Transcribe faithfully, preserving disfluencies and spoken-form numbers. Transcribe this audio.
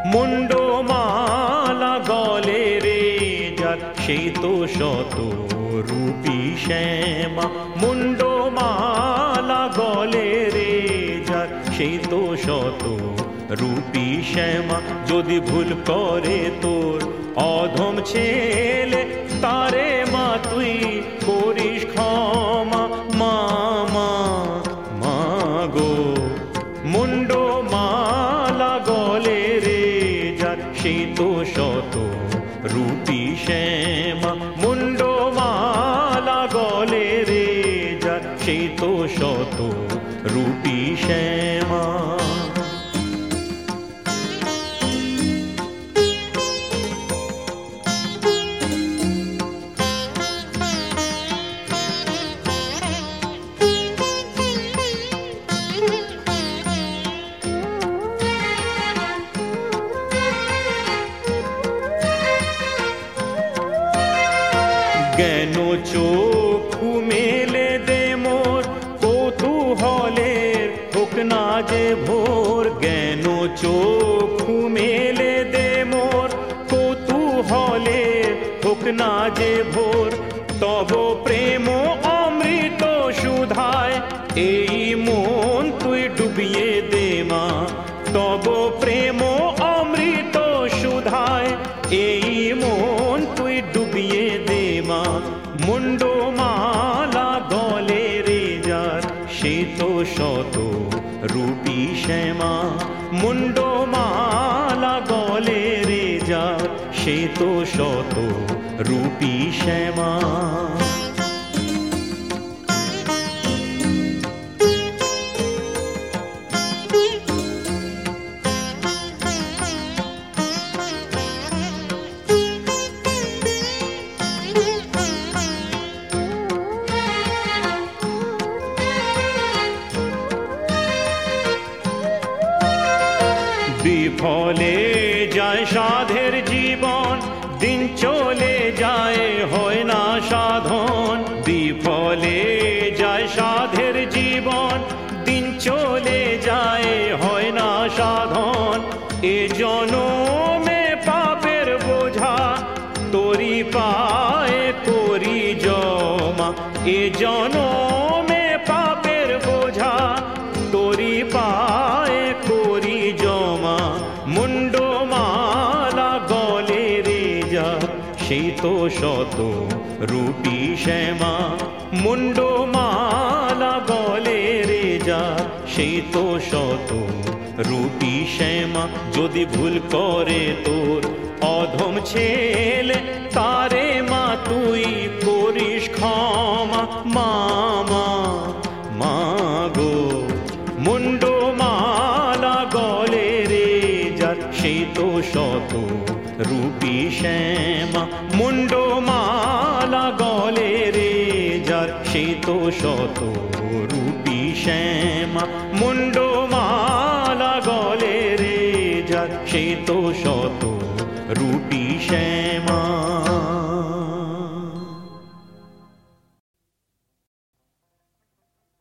মুন্ডমালা গলে রে যার সেই তো শত রূপী শ্যামা। মুন্ডমালা গলে রে যার সেই তো শত রূপী শ্যামা। যদি ভুল করে তোর অধম ছেলে তারে মা তুই করিস ক্ষমা। মা মা মা গো মুন্ডমালা গলে রে যার সেই তো শত রূপী শ্যামা। মুন্ডমালা গলে রে যার সেই তো শত রূপী শ্যামা। জ্ঞান চক্ষু মেলে দে মোর কৌতূহলের হোক না যে ভোর। জ্ঞান চক্ষু মেলে দে মোর কৌতূহলের হোক না যে ভোর। তব প্রেম অমৃত সুধায় এই মন তুই ডুবিয়ে দে মা। তব প্রেম অমৃত সুধায় এই মন তুই ডুবিয়ে দে মা। মুন্ডমালা গলে রে যার সে তো শত রূপী শ্যামা। মুন্ডমালা গলে রে যার সে তো শত রূপী শ্যামা। বিফলে যায় সাধের জীবন দিন চলে যায় হয় না সাধন। বিফলে যায় সাধের জীবন দিন চলে যায় হয় না সাধন। এ জনমে পাপের বোঝা তোরি পায়ে করি জমা। এ জনমে পাপের বোঝা তোরি পায়ে করি জমা। মুন্ডমালা গলে রে যা সেই তো শত রূপী শ্যামা। মুন্ডমালা গলে রে যা সেই তো শত রূপী শ্যামা। যদি ভুল করে তোর অধম ছেলে তারে মা তুই করিস ক্ষমা। মা মা মা গো মুন্ডমালা গলে রে যার সেই তো শত রূপী শ্যামা। মুন্ডমালা গলে রে যার সেই তো শত রূপী শ্যামা। মুন্ডমালা গলে রে যার সেই তো শত রূপী শ্যামা।